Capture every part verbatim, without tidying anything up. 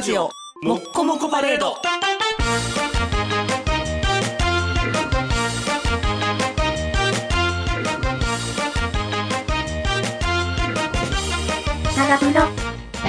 ジオもっこもこパレード。 長風呂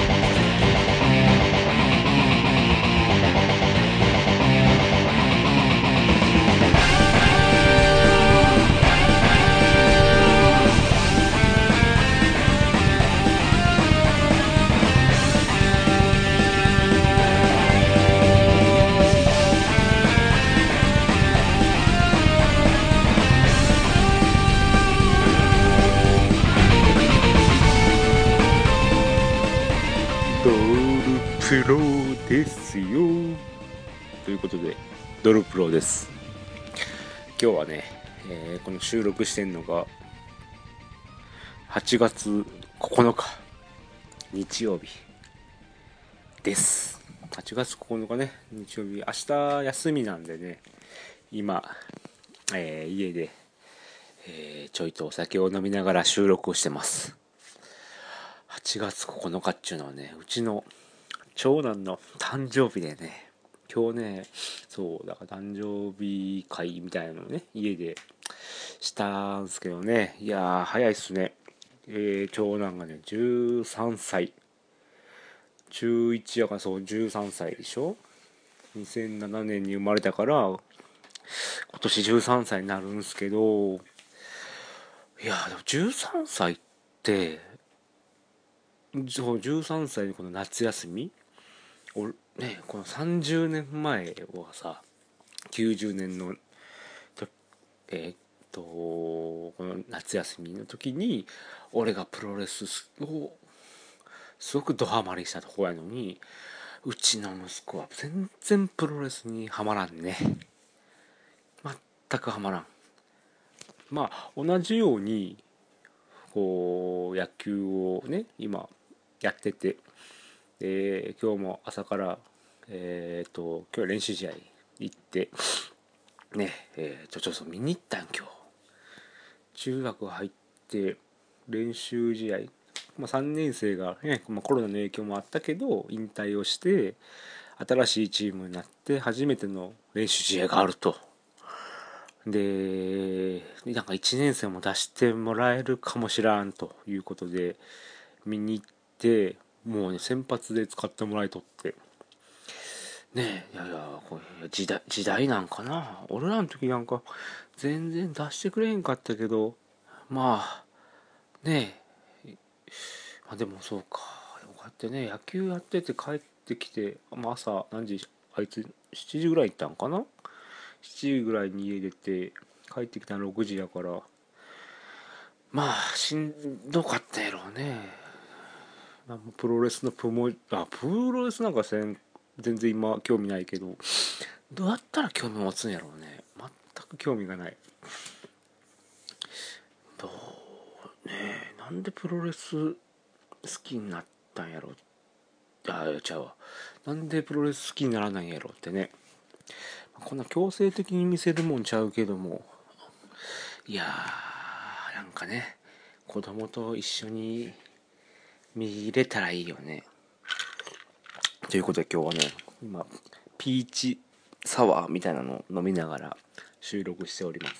ドルプロですよということでドルプロです。今日はね、えーこの収録してんのがはちがつここのか日曜日です。はちがつここのかね日曜日、明日休みなんでね、今、えー家で、えーちょいとお酒を飲みながら収録をしてます。はちがつここのかっていうのはね、うちの長男の誕生日でね、今日ね、そうだから誕生日会みたいなのをね家でしたんすけどね、いやー早いっすね。えー、長男がねじゅうさんさい、中いちやからそうじゅうさんさいでしょ。にせんななねんに生まれたから今年じゅうさんさいになるんすけど、いやーでもじゅうさんさいってそうじゅうさんさいのこの夏休み、おね、このさんじゅうねんまえはさ、きゅうじゅうねんのとえーっとこの夏休みの時に俺がプロレスをすごくドハマりしたところやのに、うちの息子は全然プロレスにはまらんね。全くはまらん。まあ同じようにこう野球をね今やってて、で今日も朝からえー、っと今日は練習試合行ってね、えー、ちょちょっと見に行ったん今日。中学入って練習試合、まあ、さんねん生が、ねまあ、コロナの影響もあったけど引退をして新しいチームになって初めての練習試合があると。でなんかいちねん生も出してもらえるかもしらんということで見に行って、もうね先発で使ってもらいとってねえ、いやいやこれ時代時代なんかな。俺らの時なんか全然出してくれへんかったけど、まあねえ、まあ、でもそうか、こうやってね野球やってて帰ってきて、まあ、朝何時、あいつしちじぐらい行ったんかな。しちじぐらいに家出て帰ってきたのろくじやから、まあしんどかったやろうね。まあプロレスのプモあプロレスなんかせん全然今興味ないけど、どうやったら興味持つんやろうね。全く興味がない。どうねえ、なんでプロレス好きになったんやろ。ああちゃうわ、なんでプロレス好きにならないんやろってね。こんな強制的に見せるもんちゃうけども、いやーなんかね、子供と一緒に見れたらいいよね。ということで今日はね、今ピーチサワーみたいなのを飲みながら収録しております。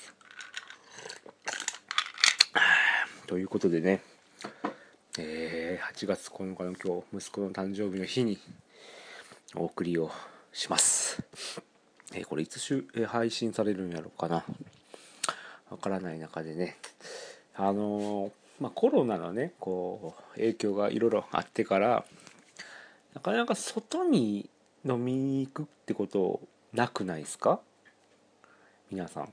ということでね、えー、はちがつここのかの今日、息子の誕生日の日にお送りをします。えー、これいつしゅ、えー、配信されるんやろうかな、わからない中でね、あのー、まあコロナのねこう影響がいろいろあってから、なかなか外に飲みに行くってことなくないですか皆さん。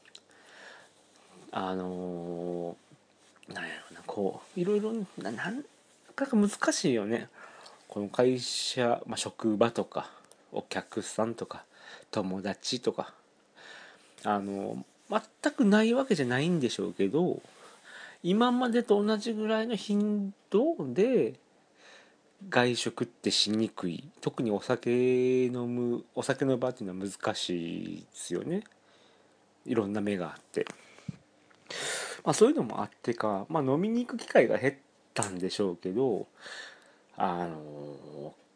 あのー、なんやろな、こういろいろな、なんか難しいよね。この会社、まあ、職場とかお客さんとか友達とか、あの全くないわけじゃないんでしょうけど、今までと同じぐらいの頻度で外食ってしにくい。特にお酒飲むお酒の場っていうのは難しいですよね。いろんな目があって、まあ、そういうのもあってか、まあ、飲みに行く機会が減ったんでしょうけど、あの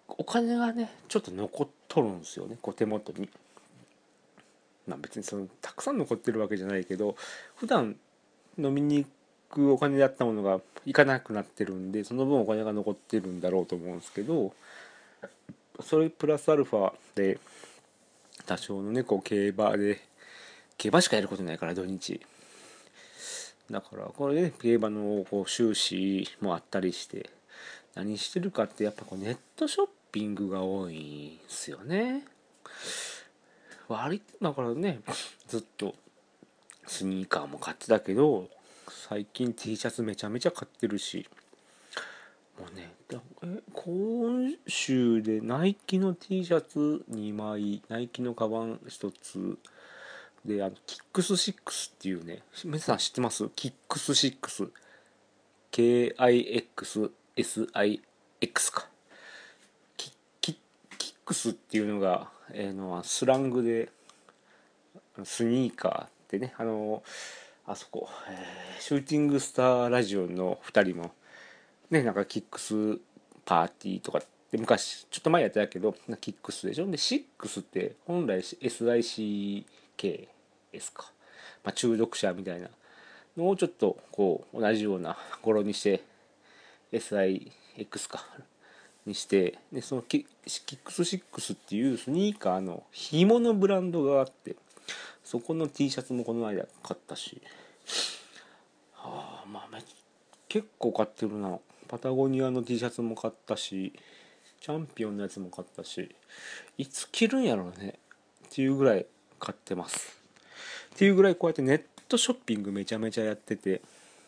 お金がねちょっと残っとるんですよね、こう手元に。まあ別にそのたくさん残ってるわけじゃないけど、普段飲みに行くお金だったものが行かなくなってるんで、その分お金が残ってるんだろうと思うんですけど、それプラスアルファで多少のねこう競馬で競馬しかやることないから土日だから、これで、ね、競馬のこう収支もあったりして、何してるかってやっぱこうネットショッピングが多いんですよね。割だからね、ずっとスニーカーも買ってたけど、最近 T シャツめちゃめちゃ買ってるし、もうね、え今週でナイキの T シャツにまい、ナイキのカバンひとつで、あのキックスシックスっていうね、皆さん知ってます？キックスシックス ケーアイエックスエスアイエックス か。キキキックスっていうのが、えー、のスラングでスニーカーってね、あのあそこ、えーシューティングスターラジオのふたりもね、なんかキックスパーティーとかって昔ちょっと前やってたけど、キックスでしょ。でシックスって本来 エスアイシーケー ですか、まあ、中毒者みたいなのをちょっとこう同じような語呂にして エスアイエックス かにして、でそのキキックスシックスっていうスニーカーの紐のブランドがあって、そこの T シャツもこの間買ったし、はあ、まあめ結構買ってるな。パタゴニアの T シャツも買ったし、チャンピオンのやつも買ったし、いつ着るんやろうねっていうぐらい買ってますっていうぐらい、こうやってネットショッピングめちゃめちゃやってて、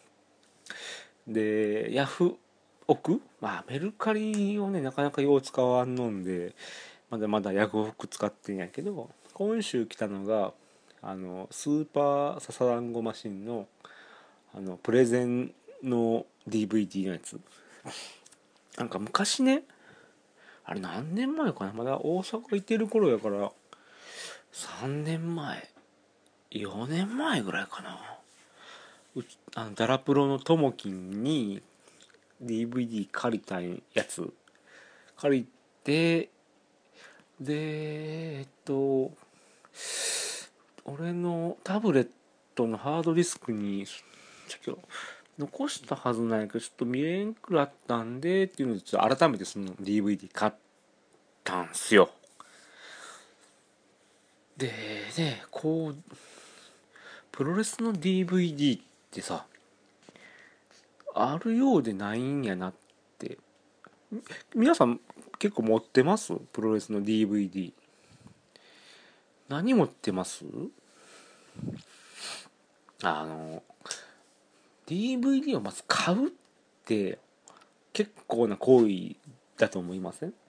でヤフオク、まあメルカリをねなかなかよう使わんのんで、まだまだヤフオク使ってんやけど、今週来たのがあのスーパーササダンゴマシンのあのプレゼンの ディーブイディー のやつ。なんか昔ね、あれ何年前かな、まだ大阪いてる頃やからさんねんまえよねんまえぐらいかな、うあのダラプロのともきんに ディーブイディー 借りたやつ借りて、でえっと俺のタブレットのハードディスクにちょっと残したはずなんやけど、ちょっと見れんくなったんでっていうので、ちょっと改めてその ディーブイディー 買ったんすよ。でね、こうプロレスの ディーブイディー ってさ、あるようでないんやなって。皆さん結構持ってます？プロレスの ディーブイディー 何持ってます？あの ディーブイディー をまず買うって結構な行為だと思いません？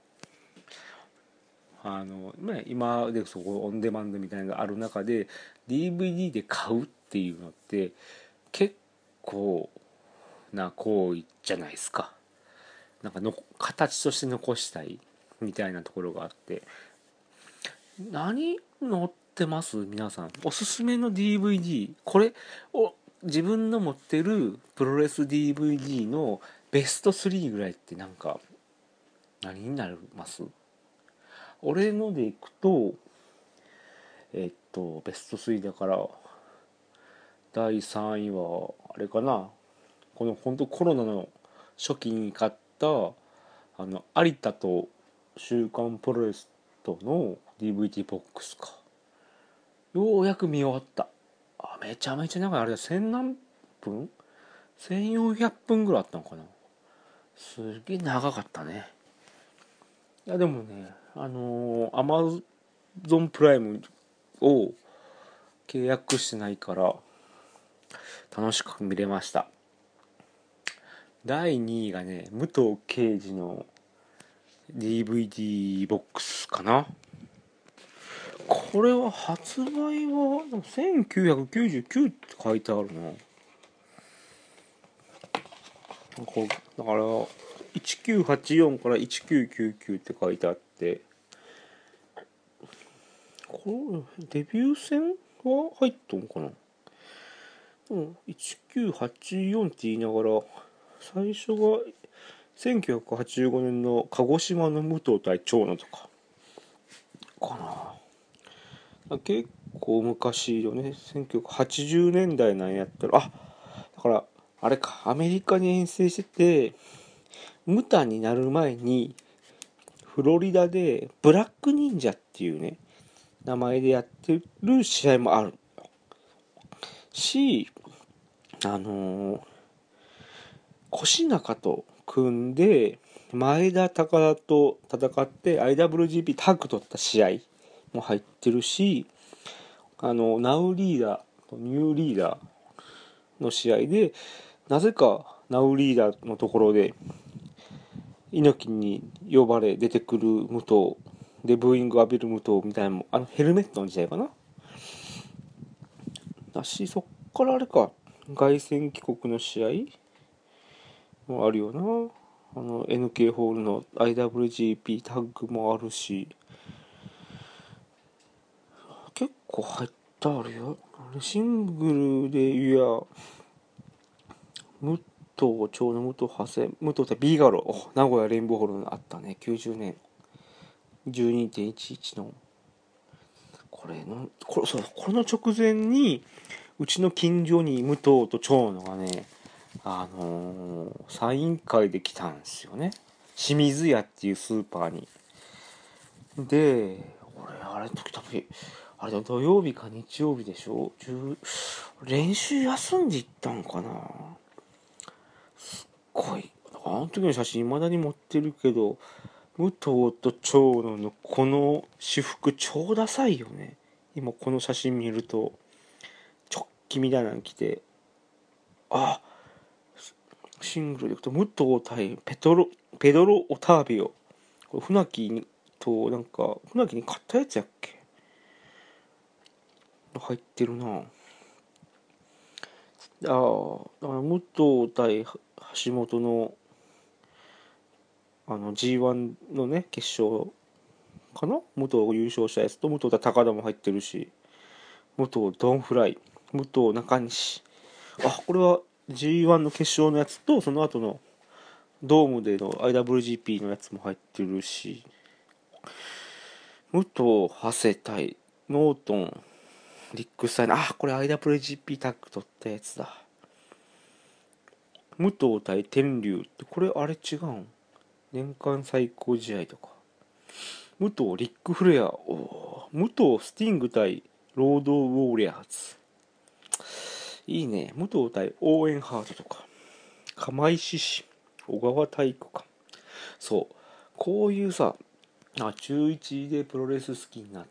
あの、ね、今でそこオンデマンドみたいなのがある中で ディーブイディー で買うっていうのって結構な行為じゃないですか。なんかの形として残したいみたいなところがあって、何載ってます皆さん？おすすめの ディーブイディー、 これを自分の持ってるプロレス ディーブイディー のベストスリーぐらいってなんか何になります？俺のでいくとえっとベストスリーだからだいさんいはあれかな、この本当コロナの初期に買ったあの有田と週刊プロレスとの ディーブイディー ボックスか。ようやく見終わった。あ、めちゃめちゃ長い。あれだ、千何分？ せんよんひゃく 分ぐらいあったのかな。すげえ長かったね。いやでもね、あのー、アマゾンプライムを契約してないから楽しく見れました。だいにいがね、武藤敬司の ディーブイディー ボックスかな。これは発売はせんきゅうひゃくきゅうじゅうきゅうって書いてあるな。こうだからせんきゅうひゃくはちじゅうよんからせんきゅうひゃくきゅうじゅうきゅうって書いてあって、これデビュー戦は入っとんかな。うん、せんきゅうひゃくはちじゅうよんって言いながら最初がせんきゅうひゃくはちじゅうごねんの鹿児島の武藤対長野とかかな。結構昔よね。せんきゅうひゃくはちじゅうねんだいなんやったら、あ、だからあれか、アメリカに遠征しててムタになる前にフロリダでブラック忍者っていうね名前でやってる試合もあるし、あのー、腰中と組んで前田高田と戦って アイダブリュージーピー タッグ取った試合も入ってるし、あのナウリーダーとニューリーダーの試合でなぜかナウリーダーのところで猪木に呼ばれ出てくる武藤でブーイング浴びる武藤みたいなのも、あのヘルメットの時代かなだし、そっからあれか凱旋帰国の試合もあるよな。あの エヌケー ホールの アイダブリュージーピー タッグもあるし、結構入ったあるよ。シングルでいや武藤長野武藤長谷武藤対 B ガロ名古屋レインボーホールあったね。きゅうじゅうねん じゅうにてんいちいち のこれのこれそうこれの直前にうちの近所に武藤と長野がね、あのー、サイン会で来たんですよね。清水屋っていうスーパーに。で俺あれ時多分あれ土曜日か日曜日でしょ。練習休んで行ったんかな。すっごいあの時の写真未だに持ってるけど、武藤と長野のこの私服超ダサいよね。今この写真見ると直帰みたいなの着て、あ、シングルでいくと武藤対ペトロペドロ・オタービオ、これ船木となんか船木に勝ったやつやっけ入ってるなあ。ああ武藤対橋本のあの ジーワン のね決勝かな、武藤が優勝したやつと武藤対高田も入ってるし、武藤ドンフライ、武藤中西、あこれは ジーワン の決勝のやつとその後のドームでの アイダブリュージーピー のやつも入ってるし、武藤長谷対ノートンリックスタイナー、あこれ アイダブリュージーピー タッグ取ったやつだ。武藤対天竜ってこれあれ違うん、年間最高試合とか。武藤リックフレア、お武藤スティング対ロードウォーリアーズ、いいね。武藤対オーエンハートとか釜石市小川体育館、そうこういうさ、あ中いちでプロレス好きになって、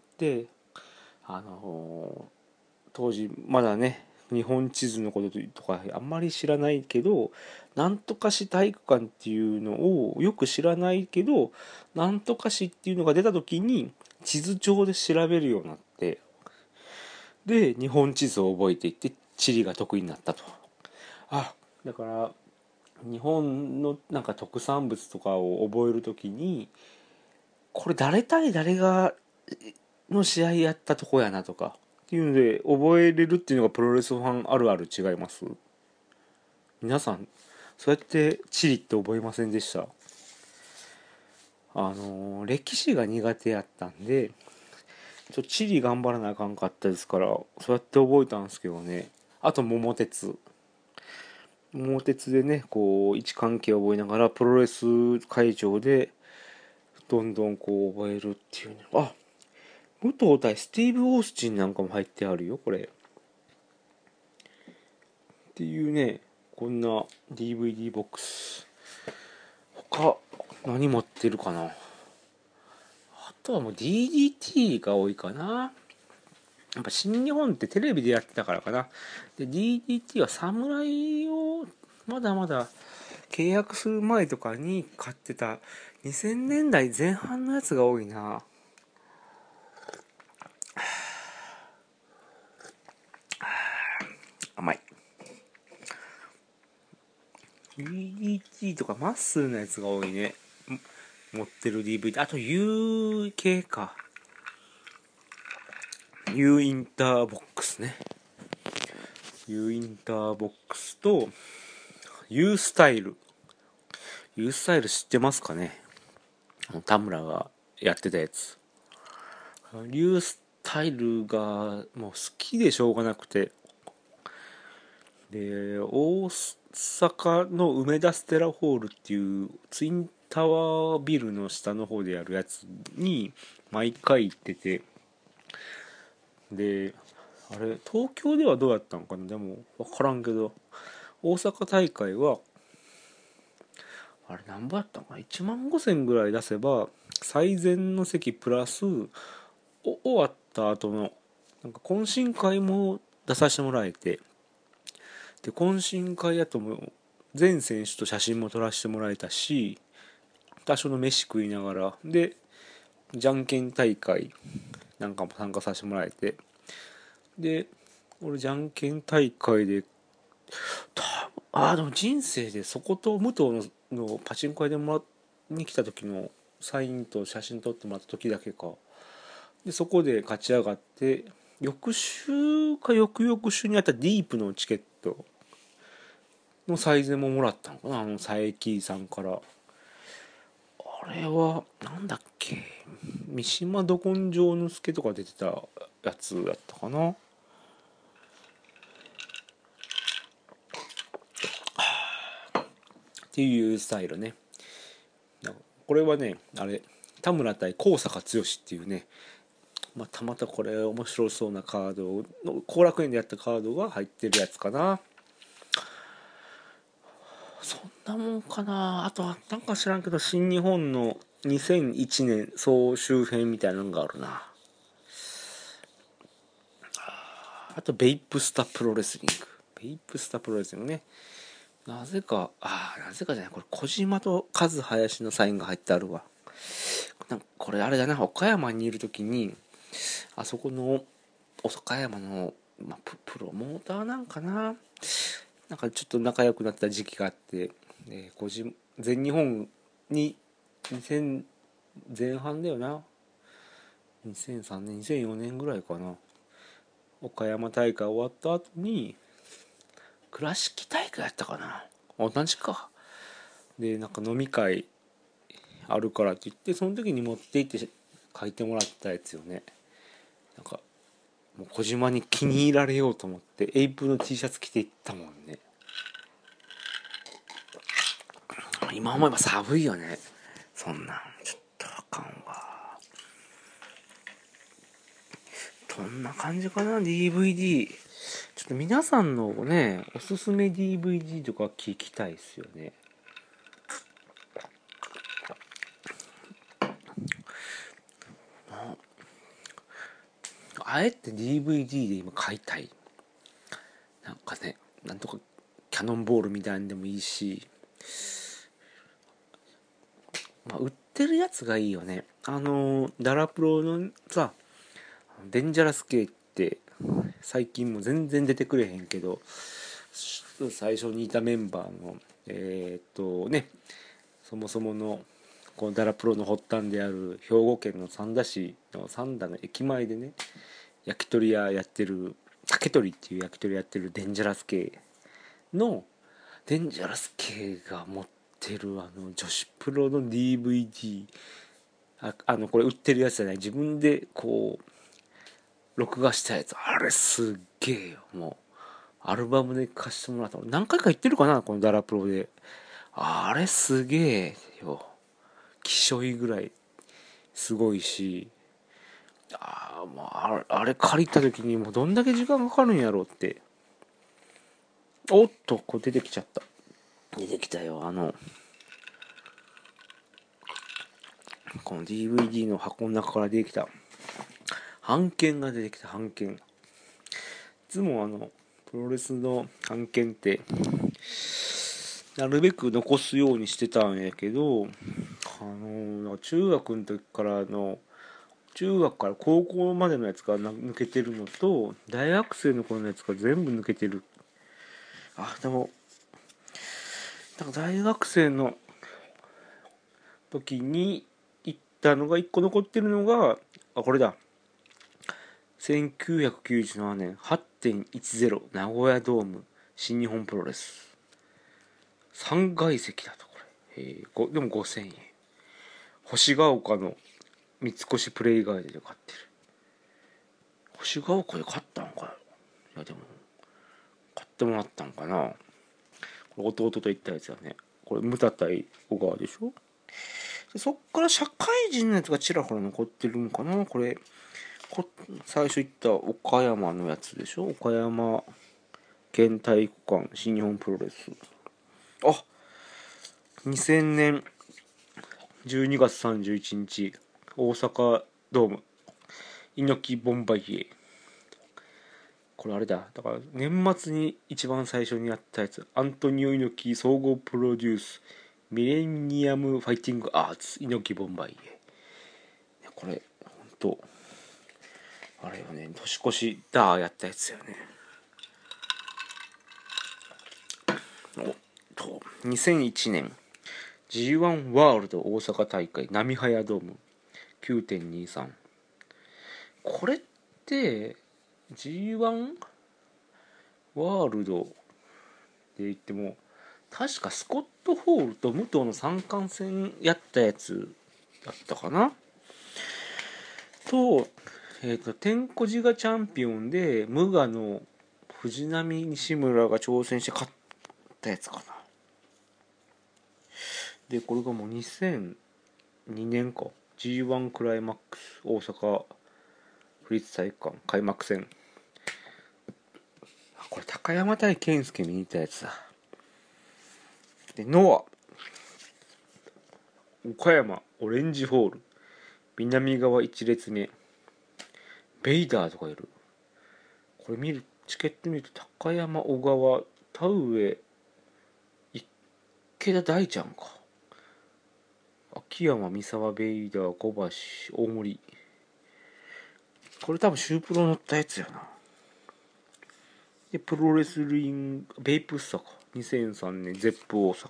あのー、当時まだね日本地図のこととかあんまり知らないけど、なんとか市体育館っていうのをよく知らないけど、なんとか市っていうのが出た時に地図帳で調べるようになって、で日本地図を覚えていって地理が得意になったと。あだから日本のなんか特産物とかを覚えるときに、これ誰対誰がの試合やったとこやなとかっていうので覚えれるっていうのがプロレスファンあるある違います？皆さんそうやって地理って覚えませんでした？あのー、歴史が苦手やったんでちょ地理頑張らなあかんかったですから、そうやって覚えたんですけどね。あと桃鉄桃鉄でねこう位置関係を覚えながらプロレス会場でどんどんこう覚えるっていうね。あ武藤対スティーブ・オースチンなんかも入ってあるよこれっていうね。こんな ディーブイディー ボックス、他何持ってるかな。あとはもう ディーディーティー が多いかな。やっぱ新日本ってテレビでやってたからかな。で ディーディーティー は侍をまだまだ契約する前とかに買ってたにせんねんだいぜん半のやつが多いな。甘い。 ディーディーティー とかマッスルのやつが多いね持ってる ディーブイディー。 あと U 系か、 U インターボックスね。 U インターボックスと U スタイルユースタイル知ってますかね。田村がやってたやつ。ユースタイルがもう好きでしょうがなくて、で大阪の梅田ステラホールっていうツインタワービルの下の方でやるやつに毎回行ってて、であれ東京ではどうやったのかな、でも分からんけど大阪大会はあれ何ぼやったのかな、いちまんごせんぐらい出せば最前の席プラスお終わった後のなんか懇親会も出させてもらえて、で懇親会やとも全選手と写真も撮らせてもらえたし、多少の飯食いながらでじゃんけん大会なんかも参加させてもらえて、で俺じゃんけん大会であでも人生でそこと武藤ののパチンコ屋でもらに来た時のサインと写真撮ってもらった時だけかで、そこで勝ち上がって、翌週か翌々週にあったディープのチケットのサイズももらったのかな、あの佐伯さんから。あれはなんだっけ、三島ど根性之助とか出てたやつやったかな。っていうスタイルね。これはね、あれ田村対高坂剛っていうね、またまたこれ面白そうなカードの後楽園でやったカードが入ってるやつかな。そんなもんかな。あとはなんか知らんけど新日本のにせんいちねん総集編みたいなのがあるな。あとベイプスタプロレスリング、ベイプスタプロレスリングね、なぜかあなぜかじゃない、これ小島と和林のサインが入ってあるわ。なんかこれあれだな、岡山にいる時にあそこの岡山の、まあ、プ, プロモーターなんかな、なんかちょっと仲良くなった時期があって、えー、小島全日本ににせん前半だよな、にせんさんねんにせんよねんぐらいかな、岡山大会終わった後に倉敷大会やったかな、同じかで、なんか飲み会あるからって言ってその時に持って行って書いてもらったやつよね。なんかもう小島に気に入られようと思ってエイプの T シャツ着ていったもんね。今思えば寒いよね、そんなんちょっとあかんわ。こんな感じかな。 ディーブイディー ちょっと皆さんのねおすすめ ディーブイディー とか聞きたいですよね。あえて ディーブイディー で今買いたい、なんかね、なんとかキャノンボールみたいなんでもいいし、まあ、売ってるやつがいいよね。あのダラプロのさデンジャラス系って最近も全然出てくれへんけど、最初にいたメンバーのえー、っとねそもそものこのダラプロの発端である兵庫県の三田市の三田の駅前でね焼き鳥屋やってる竹鳥っていう焼き鳥やってるデンジャラス系のデンジャラス系が持ってるあの女子プロの ディーブイディー、 あ, あのこれ売ってるやつじゃない、自分でこう録画したやつ、あれすっげえよ。もうアルバムで貸してもらったの何回か言ってるかな、このダラプロで。あれすげえよ、きしょいぐらいすごいし、あ, もうあ, あれ借りた時にもうどんだけ時間かかるんやろうって。おっとこう出てきちゃった、出てきたよ、あのこの ディーブイディー の箱の中から出てきた版権が出てきた。版権いつもあのプロレスの版権ってなるべく残すようにしてたんやけど、あの中学の時からの中学から高校までのやつが抜けてるのと大学生の頃のやつが全部抜けてる。あでもなんか大学生の時に行ったのがいっこ残ってるのが、あこれだ、せんきゅうひゃくきゅうじゅうななねん はちてんいちゼロ 名古屋ドーム新日本プロレスさんがい席だと。こえー、ごでもごせんえん。星ヶ丘の三越プレイガイドで買ってる。星ヶ丘で買ったんかよ。いやでも買ってもらったんかな。これ弟と行ったやつやね。これムタ対小川でしょ。でそっから社会人のやつがちらほら残ってるんかな。これこ最初行った岡山のやつでしょ。岡山県体育館新日本プロレス。あ、にせんねんじゅうにがつさんじゅういちにち大阪ドーム猪木ボンバイエ。これあれだ、だから年末に一番最初にやったやつ、アントニオ猪木総合プロデュースミレニアムファイティングアーツ猪木ボンバイエ。これほんとあれよね、年越しだーやったやつよね。おとにせんいちねん ジーワン ワールド大阪大会波早ドーム きゅうてんにさん。 これって ジーワン ワールドで言っても確かスコット・ホールと武藤の三冠戦やったやつだったかなと、えーと天小路がチャンピオンで無我の藤波西村が挑戦して勝ったやつかな。でこれがもうにせんにねんか ジーワン クライマックス大阪府立体育館開幕戦。これ高山対健介見に行ったやつだ。でノア岡山オレンジホール南側一列目ベイダーとかいる。これ見るチケット見ると高山小川田上池田大ちゃんか秋山三沢ベイダー小橋大森。これ多分シュープロ乗ったやつやな。でプロレスリングベイプスタかにせんさんねんゼップ大阪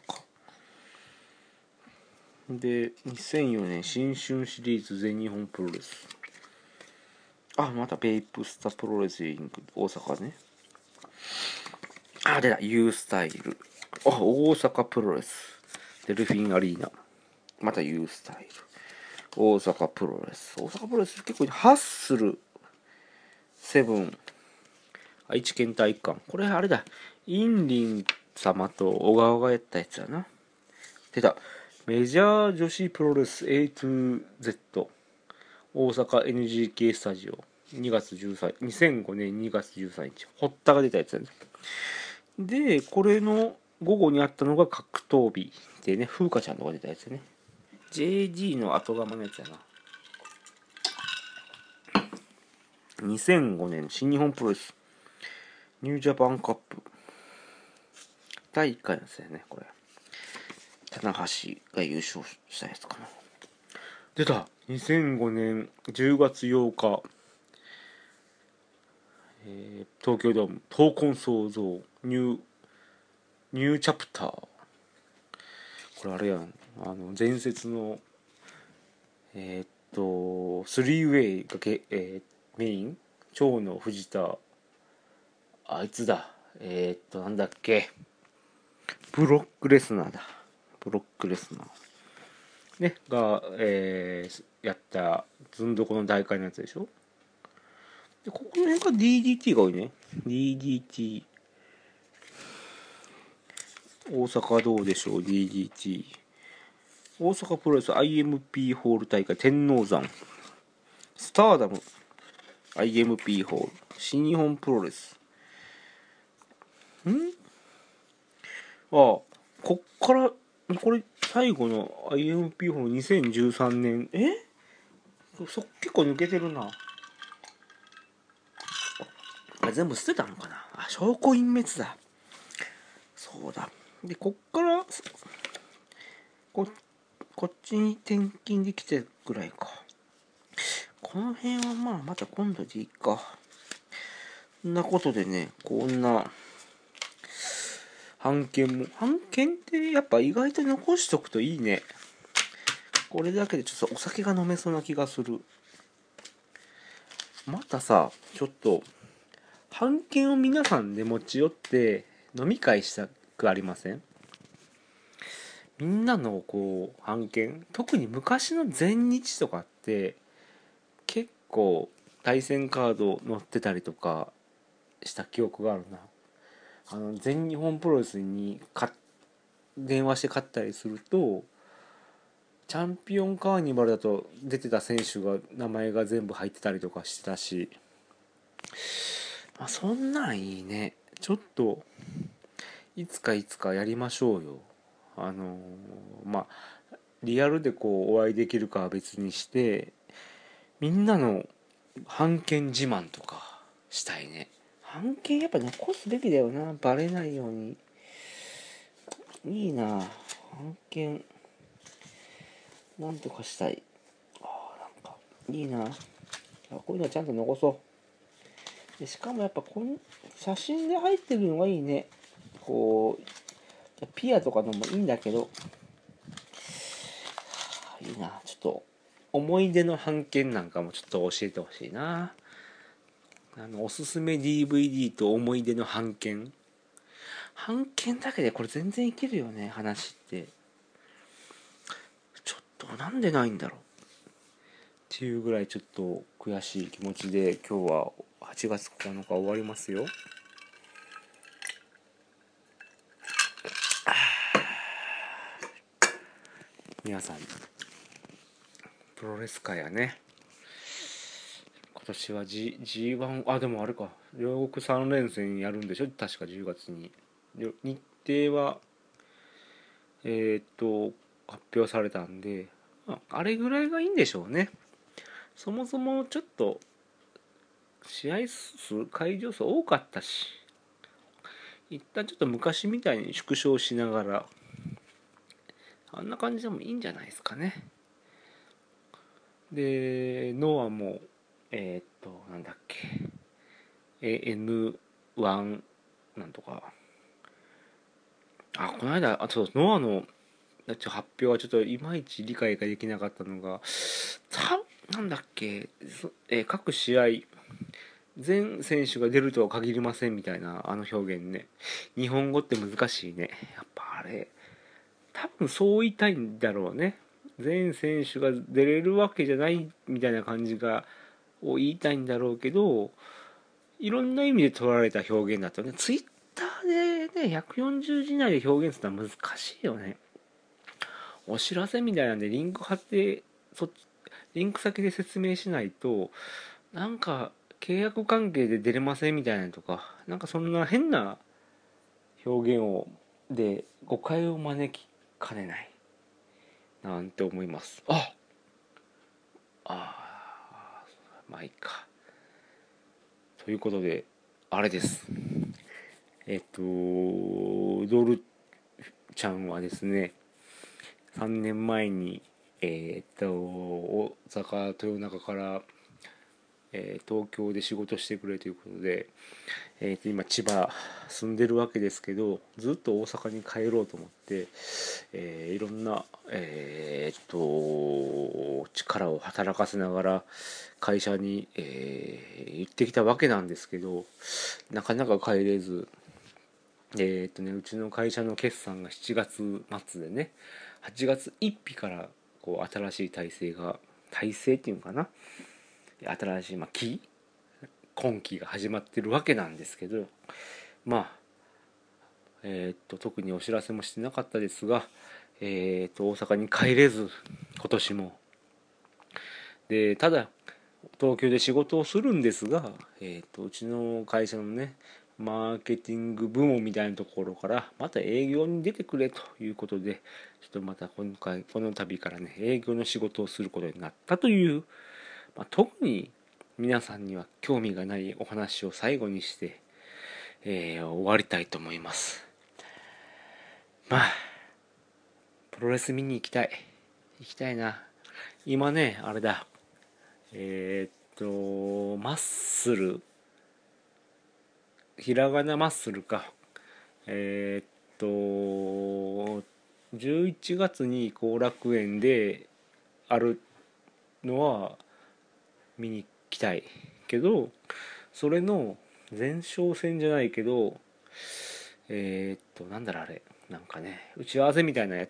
でにせんよねん新春シリーズ全日本プロレス。あまたベイプスタプロレスリング大阪ね。あ出た U スタイル。あ大阪プロレスデルフィンアリーナまた U スタイル大阪プロレス大阪プロレス結構ハッスルセブン愛知県体育館。これあれだインリン様と小川がやったやつやな。出たメジャー女子プロレス エーツーゼット 大阪 エヌジーケー スタジオにがつじゅうさんにちにせんごねんにがつじゅうさんにち堀田が出たやつやね。でこれの午後にあったのが格闘技でね風花ちゃんとか出たやつやね。 ジェージー の後釜のやつやな。にせんごねん新日本プロレスニュージャパンカップだいいっかいのやつやね。これ棚橋が優勝したやつかな。出たにせんごねんじゅうがつようか、えー、東京ドーム闘魂創造ニューニューチャプター。これあれやんあの伝説のえー、っとスリーウェイがけ、えー、メイン長野藤田あいつだえー、っとなんだっけブロックレスナーだブロックレスナーねが、えー、やったずんどこの大会のやつでしょ。でここの辺が ディーディーティー が多いね。 ディーディーティー 大阪どうでしょう。 ディーディーティー 大阪プロレス アイエムピー ホール大会天王山スターダム アイエムピー ホール新日本プロレスんああこっからこれ最後の アイエムピー ホールにせんじゅうさんねんえそ結構抜けてるなあ全部捨てたのかなあ証拠隠滅だそうだでこっからここっちに転勤できてるぐらいか。この辺はまあまた今度でいいか。そんなことでねこんな版権も版権ってやっぱ意外と残しとくといいね。これだけでちょっとお酒が飲めそうな気がする。またさちょっと版権を皆さんで持ち寄って飲み会したくありません？ みんなのこう版権、特に昔の全日とかって結構対戦カード載ってたりとかした記憶があるな。あの全日本プロレスにか電話して買ったりすると、チャンピオンカーニバルだと出てた選手が名前が全部入ってたりとかしてたし、まあ、そんなんいいね。ちょっといつかいつかやりましょうよ。あのーまあリアルでこうお会いできるかは別にして、みんなの版権自慢とかしたいね。版権やっぱ残すべきだよな、バレないように。いいな、版権なんとかしたい。あー、なんかいいな、こういうのはちゃんと残そう。でしかもやっぱこん写真で入ってるのがいいね。こうピアとかのもいいんだけど、いいな、ちょっと思い出の版権なんかもちょっと教えてほしいな。あのおすすめ ディーブイディー と思い出の版権版権だけでこれ全然いけるよね、話って。ちょっとなんでないんだろうっていうぐらいちょっと悔しい気持ちで今日ははちがつここのか終わりますよ。皆さんプロレス界やね、今年は、G、ジーワン、あでもあれか、両国さん連戦やるんでしょ確かじゅうがつに。日程はえー、っと発表されたんで、ああれぐらいがいいんでしょうね。そもそもちょっと試合数会場数多かったし、一旦ちょっと昔みたいに縮小しながら、あんな感じでもいいんじゃないですかね。でノアもえー、っとなんだっけ エーエヌワン なんとか、あこの間、あそうノアの発表はちょっといまいち理解ができなかったのが、たなんだっけ、えー各試合全選手が出るとは限りませんみたいなあの表現ね。日本語って難しいね。やっぱあれ多分そう言いたいんだろうね。全選手が出れるわけじゃないみたいな感じがを言いたいんだろうけど、いろんな意味で取られた表現だとね、ツイッターでねひゃくよんじゅうじ以内で表現するのは難しいよね。お知らせみたいなんでリンク貼ってそリンク先で説明しないと、なんか契約関係で出れませんみたいなとか、なんかそんな変な表現をで誤解を招きかねないなんて思います。ああまあいいか。ということであれです、えっとドルちゃんはですね、さんねんまえにえっと大阪豊中からえー東京で仕事してくれということで、えー、と今千葉住んでるわけですけど、ずっと大阪に帰ろうと思って、えーいろんな、えー、と力を働かせながら会社に、えー行ってきたわけなんですけど、なかなか帰れず、えーとね、うちの会社の決算がしちがつ末でね、はちがつついたちからこう新しい体制が体制っていうのかな、新しい、まあ、期今期が始まってるわけなんですけど、まあえー、っと特にお知らせもしてなかったですが、えー、っと大阪に帰れず、今年もでただ東京で仕事をするんですが、えー、っとうちの会社のねマーケティング部門みたいなところからまた営業に出てくれということで、ちょっとまた今回この度からね営業の仕事をすることになったという、まあ、特に皆さんには興味がないお話を最後にして、えー終わりたいと思います。まあプロレス見に行きたい行きたいな。今ねあれだ、えーっとマッスル、ひらがなマッスルか、えーっとじゅういちがつに後楽園であるのは見に行きたいけど、それの前哨戦じゃないけど、えーっとなんだろうあれ、なんかね打ち合わせみたいなやつ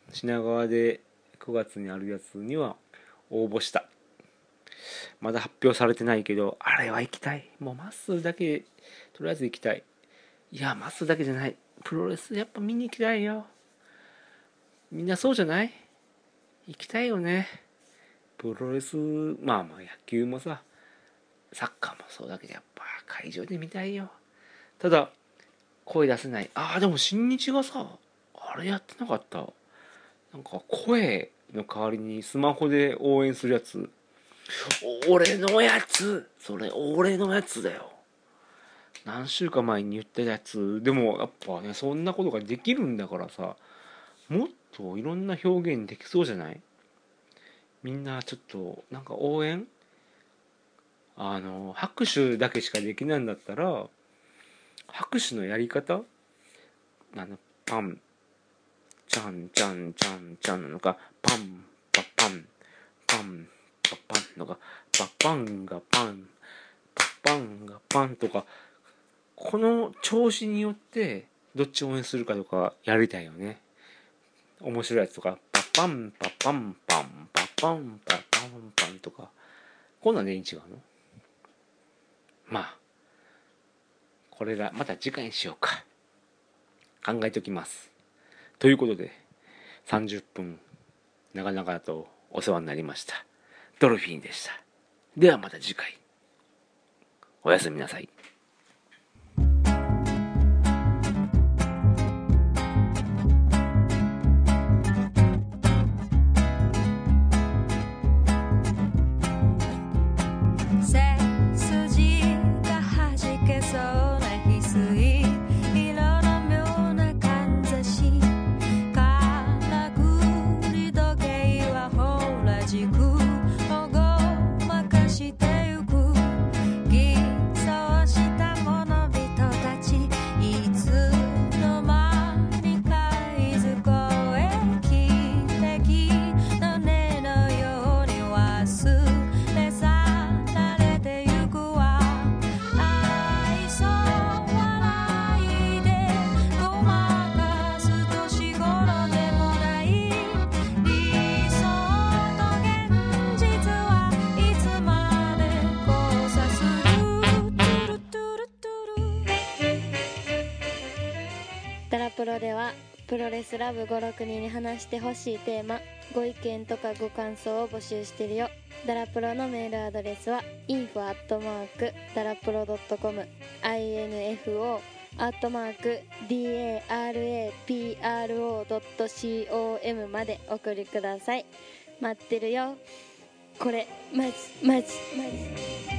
品川でくがつにあるやつには応募した。まだ発表されてないけど、あれは行きたい。もうマッスルだけとりあえず行きたい。いやマッスルだけじゃない、プロレスやっぱ見に行きたいよ。みんなそうじゃない？行きたいよね。プロレス、まあまあ野球もさ、サッカーもそうだけど、やっぱ会場で見たいよ。ただ声出せない。ああでも新日がさ、あれやってなかった？なんか声の代わりにスマホで応援するやつ。俺のやつ、それ俺のやつだよ。何週間前に言ったやつ。でもやっぱね、そんなことができるんだからさ、もっといろんな表現できそうじゃない？みんなちょっとなんか応援、あの拍手だけしかできないんだったら、拍手のやり方、あのパンチャンチャンチャンチャンなのか、パンパパンパンパパンのか、パパンがパンパパンがパンとか、この調子によってどっち応援するかとかやりたいよね。面白いやつとか、パパンパパンパンパパンパパンパンとか、こんなんでいいん違うの？まあこれらまた次回にしようか。考えておきます。ということでさんじゅっぷん長々とお世話になりました。ドルフィンでした。ではまた次回。おやすみなさい。 ダラプロではプロレスラブごろくにんに話してほしいテーマ、ご意見とかご感想を募集してるよ。ダラプロのメールアドレスは インフォ アットマーク ダラプロ ドットコム インフォ アットマーク ダラプロ ドットコム までお送りください。待ってるよ。これマジマジマジ